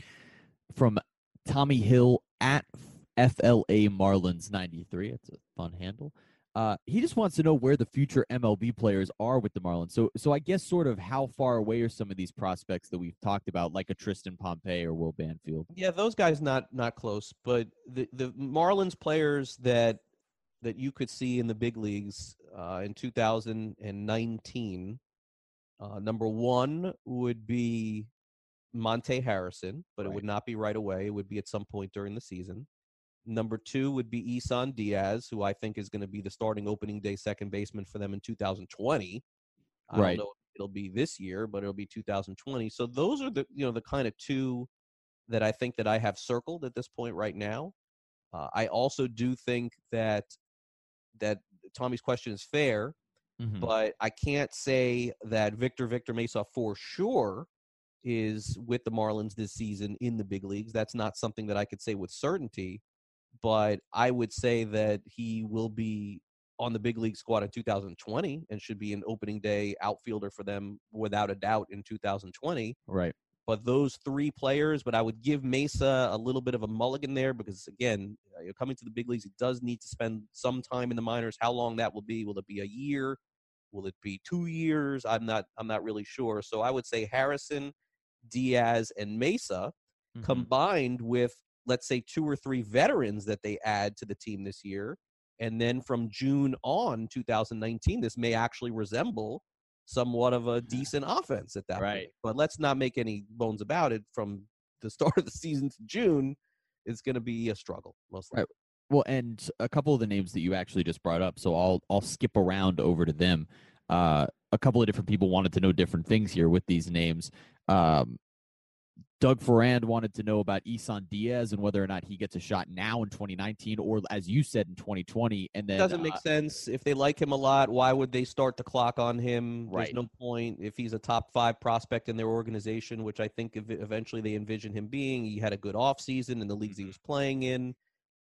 From Tommy Hill at F L A Marlins ninety-three. It's a fun handle. Uh, he just wants to know where the future M L B players are with the Marlins. So, so I guess sort of how far away are some of these prospects that we've talked about, like a Tristan Pompey or Will Banfield? Yeah, those guys not not close, but the the Marlins players that that you could see in the big leagues uh, in two thousand nineteen, uh, number one would be Monte Harrison, but Right. it would not be right away. It would be at some point during the season. Number two would be Isan Diaz, who I think is going to be the starting opening day second baseman for them in two thousand twenty. I Right. don't know if it'll be this year, but it'll be two thousand twenty. So those are the you know the kind of two that I think that I have circled at this point right now. Uh, I also do think that that Tommy's question is fair, Mhm. but I can't say that Victor Victor Mesa for sure is with the Marlins this season in the big leagues. That's not something that I could say with certainty. But I would say that he will be on the big league squad in two thousand twenty and should be an opening day outfielder for them without a doubt in two thousand twenty. Right. But those three players, but I would give Mesa a little bit of a mulligan there because, again, coming to the big leagues, he does need to spend some time in the minors. How long that will be? Will it be a year? Will it be two years? I'm not I'm not really sure. So I would say Harrison, Diaz, and Mesa Mhm. combined with, let's say, two or three veterans that they add to the team this year. And then from June on, two thousand nineteen, this may actually resemble somewhat of a decent offense at that Right. point. But let's not make any bones about it. From the start of the season to June, it's going to be a struggle, most likely. Right. Well, and a couple of the names that you actually just brought up, so I'll I'll skip around over to them. Uh, a couple of different people wanted to know different things here with these names. Um, Doug Ferrand wanted to know about Isan Diaz and whether or not he gets a shot now in twenty nineteen or, as you said, in twenty twenty. And then It doesn't make uh, sense. If they like him a lot, why would they start the clock on him? Right. There's no point. If he's a top five prospect in their organization, which I think ev- eventually they envision him being, he had a good offseason in the leagues he was playing in.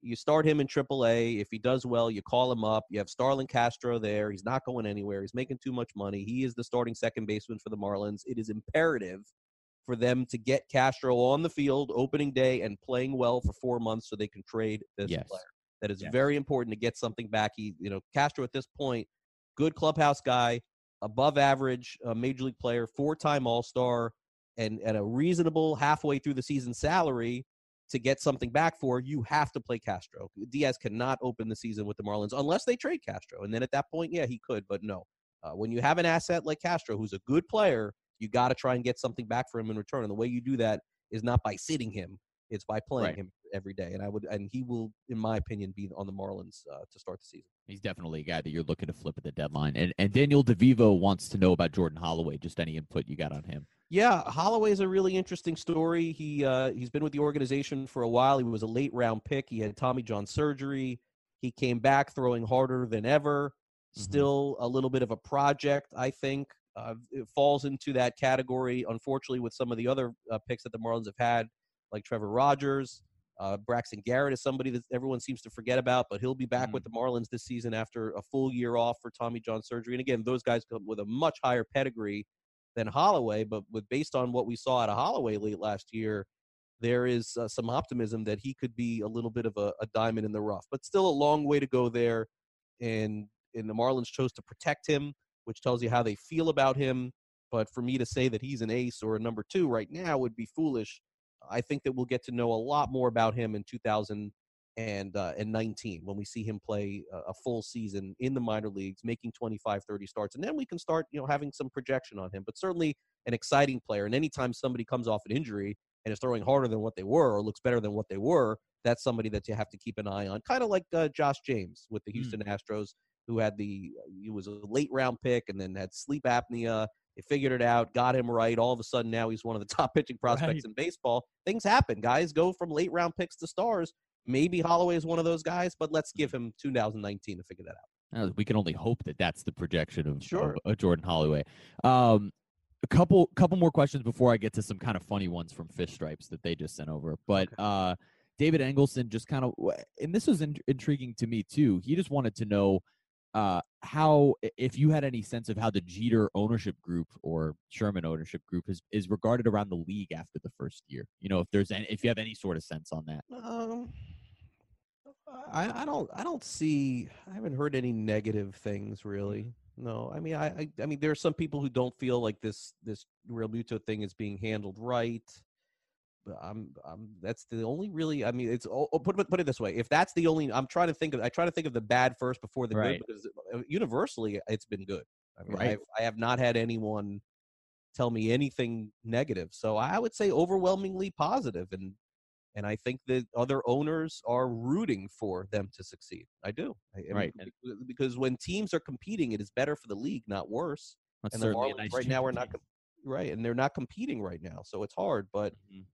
You start him in triple A. If he does well, you call him up. You have Starlin Castro there. He's not going anywhere. He's making too much money. He is the starting second baseman for the Marlins. It is imperative for them to get Castro on the field opening day and playing well for four months so they can trade this Yes. player. That is Yes. very important to get something back. He, you know, Castro at this point, good clubhouse guy, above average uh, major league player, four-time All-Star, and, and a reasonable halfway through the season salary to get something back for. You have to play Castro. Diaz cannot open the season with the Marlins unless they trade Castro. And then at that point, yeah, he could, but no. Uh, when you have an asset like Castro, who's a good player, you got to try and get something back for him in return. And the way you do that is not by sitting him. It's by playing Right. him every day. And I would, and he will, in my opinion, be on the Marlins uh, to start the season. He's definitely a guy that you're looking to flip at the deadline. And and Daniel DeVivo wants to know about Jordan Holloway. Just any input you got on him? Yeah, Holloway's a really interesting story. He uh, he's been with the organization for a while. He was a late round pick. He had Tommy John surgery. He came back throwing harder than ever. Mm-hmm. Still a little bit of a project, I think. Uh, it falls into that category, unfortunately, with some of the other uh, picks that the Marlins have had, like Trevor Rogers. Uh, Braxton Garrett is somebody that everyone seems to forget about, but he'll be back Mm-hmm. with the Marlins this season after a full year off for Tommy John surgery. And again, those guys come with a much higher pedigree than Holloway, but with based on what we saw out of Holloway late last year, there is uh, some optimism that he could be a little bit of a, a diamond in the rough. But still a long way to go there, and and the Marlins chose to protect him, which tells you how they feel about him. But for me to say that he's an ace or a number two right now would be foolish. I think that we'll get to know a lot more about him in two thousand nineteen when we see him play a full season in the minor leagues, making twenty-five, thirty starts. And then we can start, you know, having some projection on him. But certainly an exciting player. And anytime somebody comes off an injury and is throwing harder than what they were or looks better than what they were, that's somebody that you have to keep an eye on. Kind of like uh, Josh James with the Houston mm. Astros, who had the – he was a late round pick and then had sleep apnea. They figured it out, got him right. All of a sudden now he's one of the top pitching prospects right. in baseball. Things happen. Guys go from late round picks to stars. Maybe Holloway is one of those guys, but let's give him two thousand nineteen to figure that out. We can only hope that that's the projection of, sure. of, of Jordan Holloway. Um, a couple couple more questions before I get to some kind of funny ones from Fish Stripes that they just sent over. But okay. uh, David Engelson just kind of – and this was in, intriguing to me too. He just wanted to know uh, how – if you had any sense of how the Jeter ownership group or Sherman ownership group is, is regarded around the league after the first year. You know, if there's any, if you have any sort of sense on that. Um. I, I don't I don't see I haven't heard any negative things really. No, I mean I, I I mean there are some people who don't feel like this this Real Muto thing is being handled right. But I'm I'm that's the only really I mean it's oh, put put it this way, if that's the only I'm trying to think of I try to think of the bad first before the right. good, because universally it's been good. I mean right. I've, I have not had anyone tell me anything negative, so I would say overwhelmingly positive. And And I think that other owners are rooting for them to succeed. I do. I, right. I mean, because when teams are competing, it is better for the league, not worse. That's and the certainly Marlins nice right now are not com- right, and they're not competing right now, so it's hard. But mm-hmm.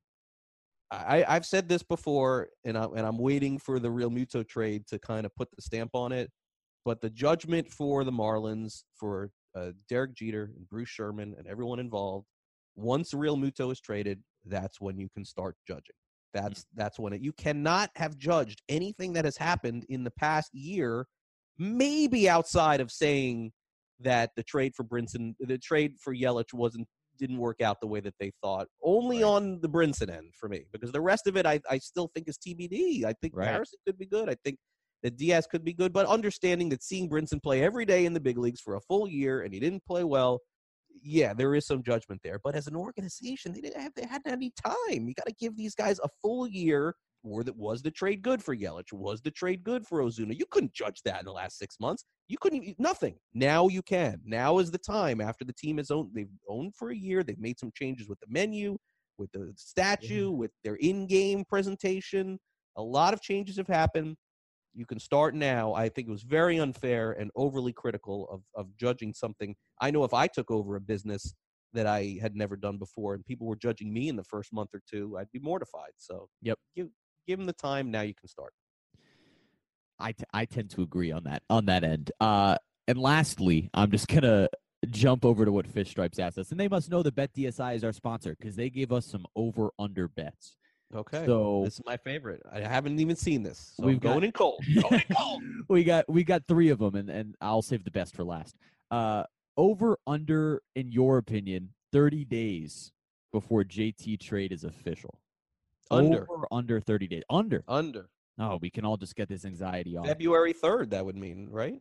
I, I've said this before, and I and I'm waiting for the Real Muto trade to kind of put the stamp on it. But the judgment for the Marlins, for uh, Derek Jeter and Bruce Sherman and everyone involved, once Real Muto is traded, that's when you can start judging. That's that's when it. You cannot have judged anything that has happened in the past year, maybe outside of saying that the trade for Brinson, the trade for Yelich wasn't didn't work out the way that they thought. Only right. on the Brinson end for me, because the rest of it, I, I still think is T B D. I think right. Harrison could be good. I think that Diaz could be good, but understanding that seeing Brinson play every day in the big leagues for a full year and he didn't play well. Yeah, there is some judgment there. But as an organization, they didn't have they hadn't had any time. You got to give these guys a full year. Or that was the trade good for Yelich? Was the trade good for Ozuna? You couldn't judge that in the last six months. You couldn't even, nothing. Now you can. Now is the time after the team is owned. They've owned for a year. They've made some changes with the menu, with the statue, yeah. with their in-game presentation. A lot of changes have happened. You can start now. I think it was very unfair and overly critical of, of judging something. I know if I took over a business that I had never done before and people were judging me in the first month or two, I'd be mortified. So yep. give, give them the time. Now you can start. I, t- I tend to agree on that, on that end. Uh, and lastly, I'm just going to jump over to what Fish Stripes asked us. And they must know that BetDSI is our sponsor because they gave us some over-under bets. Okay. So this is my favorite. I haven't even seen this. So we've I'm going got, in cold. Going in cold. we got we got three of them, and, and I'll save the best for last. Uh, over under, in your opinion, thirty days before J T trade is official. Under. Over under thirty days. Under. Under. Oh, we can all just get this anxiety off. February third, that would mean, right?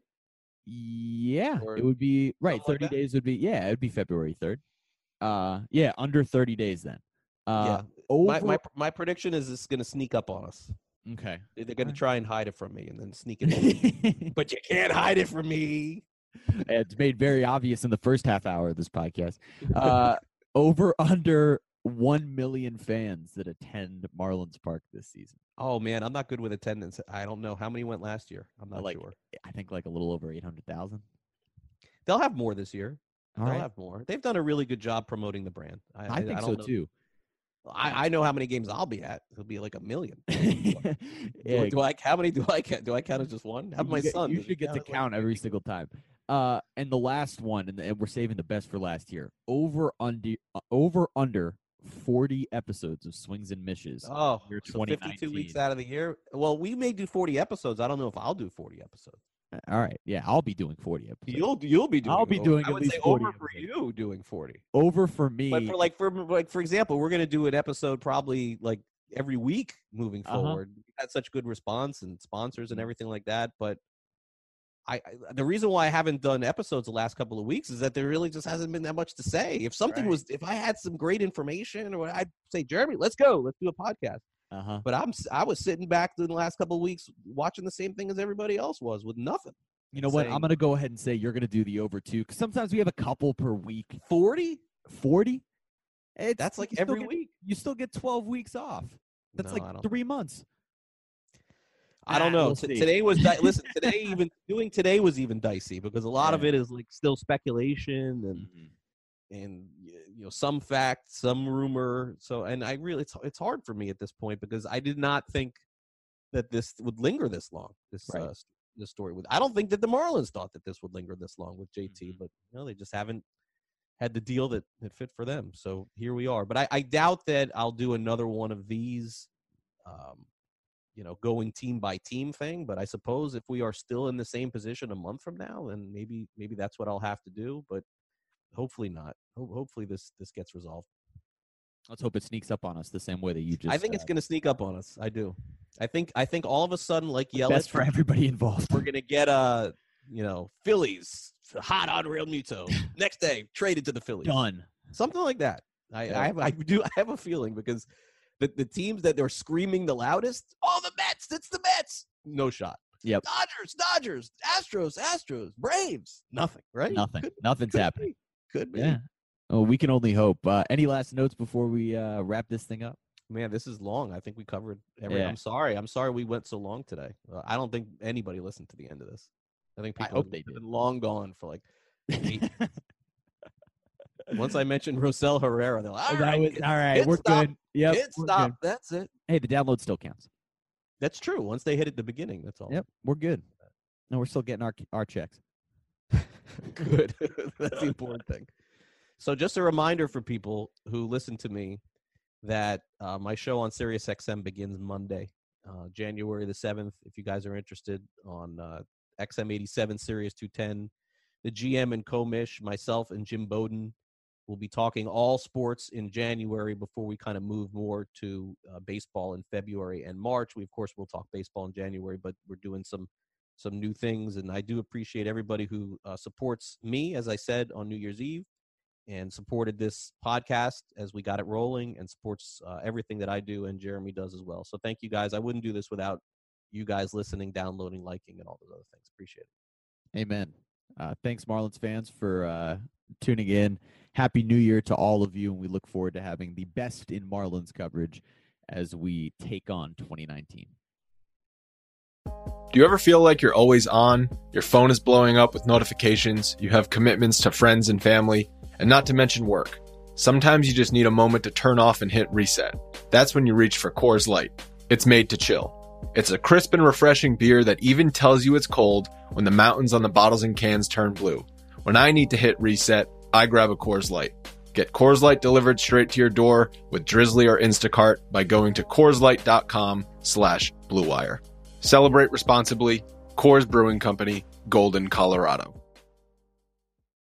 Yeah, Or it would be right. something like thirty that? days would be yeah, it would be February third. Uh, yeah, under thirty days then. Uh, yeah. over. My, my my prediction is it's going to sneak up on us. Okay. They're going to Alright. try and hide it from me and then sneak it in. But you can't hide it from me. It's made very obvious in the first half hour of this podcast. Uh, over under one million fans that attend Marlins Park this season. Oh, man, I'm not good with attendance. I don't know. How many went last year? I'm not like, sure. I think like a little over eight hundred thousand. They'll have more this year. All They'll right. have more. They've done a really good job promoting the brand. I, I think I so don't know. too. I, I know how many games I'll be at. It'll be like a million. yeah, do, do I how many do I count? Do I count as just one? Have you my get- son. You Does he should get to as, like, count every single time. Uh, and the last one, and, and we're saving the best for last here. Over under, uh, over under forty episodes of Swings and Mishes. Oh, year so fifty-two weeks twenty nineteen. out of the year. Well, we may do forty episodes. I don't know if I'll do forty episodes. All right, yeah, I'll be doing forty episodes. You'll you'll be doing. I'll be over- doing I at would least say forty over for episodes. you doing forty. Over for me. But for like for like for example, we're gonna do an episode probably like every week moving Uh-huh. forward. We've had such good response and sponsors and everything like that. But I, I the reason why I haven't done episodes the last couple of weeks is that there really just hasn't been that much to say. If something Right. was, if I had some great information, or I'd say, Jeremy, let's go, let's do a podcast. uh huh. But I'm I was sitting back in the last couple of weeks watching the same thing as everybody else was with nothing. You know what? saying- I'm gonna go ahead and say you're gonna do the over two because sometimes we have a couple per week. Forty? Forty. It's, That's like you still every get- week. You still get twelve weeks off. That's No, I like don't. three months. I don't Ah, know. we'll T- see. today was di- listen. Today even doing today was even dicey because a lot of Yeah. it is like still speculation and Mm-hmm. and y- you know some fact, some rumor. So and I really it's it's hard for me at this point because I did not think that this would linger this long. This Right. uh, s- this story with I don't think that the Marlins thought that this would linger this long with J T, Mhm. but you know they just haven't had the deal that, that fit for them. So here we are. But I, I doubt that I'll do another one of these. Um, you know, going team by team thing. But I suppose if we are still in the same position a month from now, then maybe maybe that's what I'll have to do. But hopefully not. Ho- hopefully this this gets resolved. Let's hope it sneaks up on us the same way that you just. I think it's uh, going to sneak up on us. I do. I think I think all of a sudden, like Yelich, best for everybody involved. we're going to get a you know Phillies hot on Real Muto next day traded to the Phillies. Done. Something like that. I, Yeah. I, have, I do. I have a feeling because the, the teams that they're screaming the loudest, oh, the Mets, it's the Mets. No shot. Yep. Dodgers, Dodgers, Astros, Astros, Braves. Nothing, right? Nothing. Could, Nothing's could happening. be. Could be. Yeah. Oh, we can only hope. Uh, any last notes before we uh, wrap this thing up? Man, this is long. I think we covered every. Yeah. I'm sorry. I'm sorry we went so long today. Uh, I don't think anybody listened to the end of this. I think I people hope have they been did. long gone for like. eight- Once I mentioned Rosell Herrera, they're like, all that right, was, hit- all right, hit we're stop, good. Yep. hit we're stop. good. That's it. Hey, the download still counts. That's true. Once they hit at the beginning, that's all. Yep, we're good. No, we're still getting our our checks. Good. That's the important thing. So just a reminder for people who listen to me that uh, my show on Sirius X M begins Monday, uh, January the seventh. If you guys are interested on uh, X M eighty-seven, Sirius two ten, the G M and co-mish, myself and Jim Bowden will be talking all sports in January before we kind of move more to uh, baseball in February and March. We, of course, will talk baseball in January, but we're doing some some new things. And I do appreciate everybody who uh, supports me, as I said, on New Year's Eve and supported this podcast as we got it rolling and supports uh, everything that I do and Jeremy does as well. So thank you guys. I wouldn't do this without you guys listening, downloading, liking, and all those other things. Appreciate it. Amen. Uh, thanks, Marlins fans, for uh, tuning in. Happy New Year to all of you, and we look forward to having the best in Marlins coverage as we take on twenty nineteen. Do you ever feel like you're always on? Your phone is blowing up with notifications, you have commitments to friends and family, and not to mention work. Sometimes you just need a moment to turn off and hit reset. That's when you reach for Coors Light. It's made to chill. It's a crisp and refreshing beer that even tells you it's cold when the mountains on the bottles and cans turn blue. When I need to hit reset, I grab a Coors Light. Get Coors Light delivered straight to your door with Drizzly or Instacart by going to CoorsLight.com slash Blue Wire. Celebrate responsibly. Coors Brewing Company, Golden, Colorado.